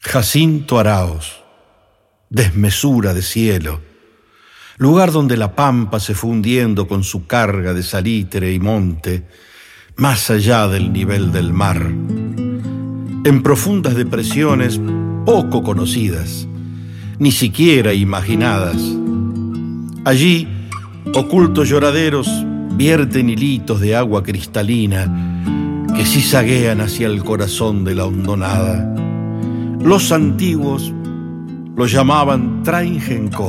Jacinto Araoz, desmesura de cielo, lugar donde la pampa se fue hundiendo con su carga de salitre y monte, más allá del nivel del mar, en profundas depresiones poco conocidas, ni siquiera imaginadas. Allí, ocultos lloraderos vierten hilitos de agua cristalina que zizaguean hacia el corazón de la hondonada. Los antiguos lo llamaban Traingencó,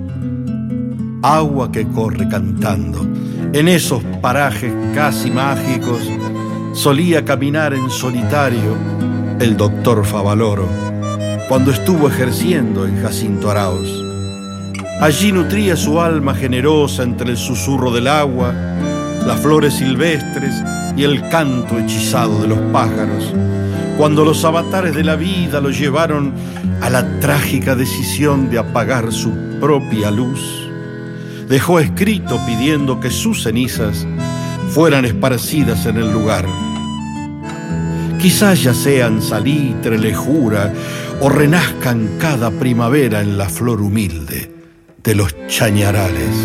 agua que corre cantando. En esos parajes casi mágicos solía caminar en solitario el doctor Favaloro cuando estuvo ejerciendo en Jacinto Araoz. Allí nutría su alma generosa entre el susurro del agua, las flores silvestres y el canto hechizado de los pájaros, cuando los avatares de la vida lo llevaron a la trágica decisión de apagar su propia luz. Dejó escrito pidiendo que sus cenizas fueran esparcidas en el lugar. Quizás ya sean salitre, lejura, o renazcan cada primavera en la flor humilde de los chañarales.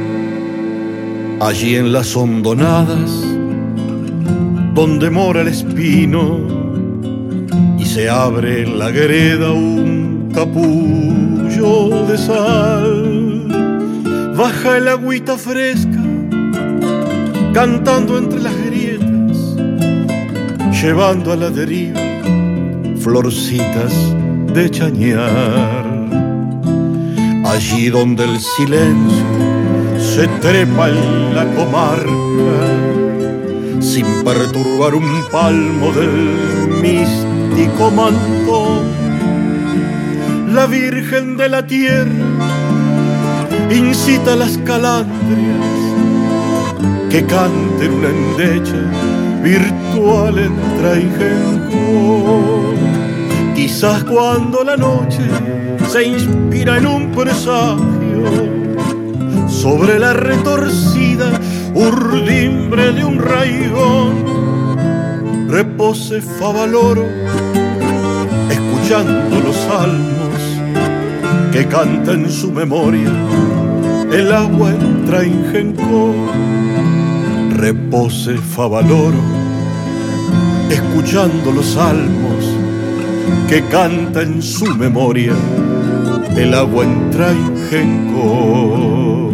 Allí en las hondonadas, donde mora el espino y se abre en la greda un capullo de sal, baja el agüita fresca, cantando entre las grietas, llevando a la deriva florcitas de chañar. Allí donde el silencio se trepa en la comarca, sin perturbar un palmo del místico manto, la Virgen de la Tierra incita a las calandrias que canten una endecha virtual en Traingencó. Quizás cuando la noche se inspira en un presagio sobre la retorcida urdimbre de un raigón, repose Favaloro escuchando los salmos que canta en su memoria el agua en Traingencó. Repose Favaloro escuchando los salmos que canta en su memoria el agua en Traingencó.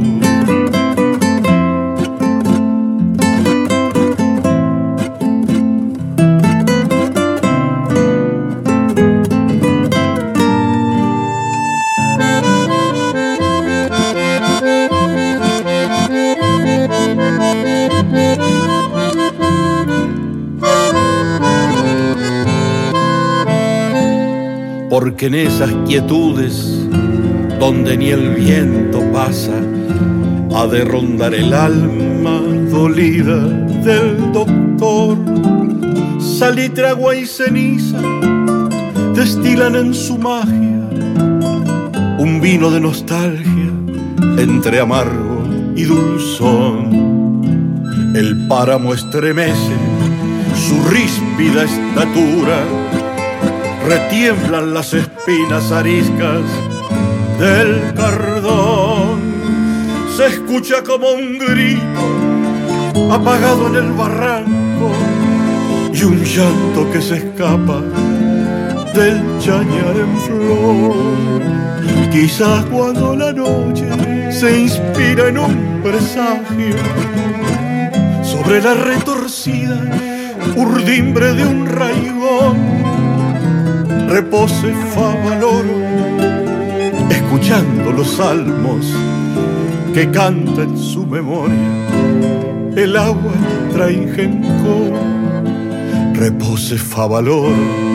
Porque en esas quietudes donde ni el viento pasa, ha de rondar el alma dolida del doctor. Salitre, agua y ceniza destilan en su magia un vino de nostalgia entre amargo y dulzón. El páramo estremece su ríspida estatura, retiemblan las espinas ariscas del cardón. Se escucha como un grito apagado en el barranco y un llanto que se escapa del chañar en flor. Quizás cuando la noche se inspira en un presagio sobre la retorcida urdimbre de un raigón, repose Favaloro escuchando los salmos que canta en su memoria el agua en Traingencó. Repose Favaloro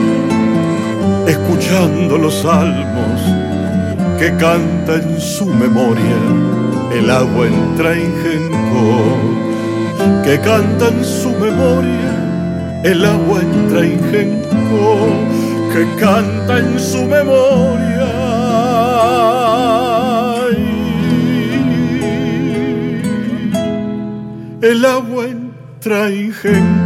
escuchando los salmos que canta en su memoria el agua en Traingencó, que canta en su memoria el agua en Traingencó, que canta en su memoria. El agua en Traingencó.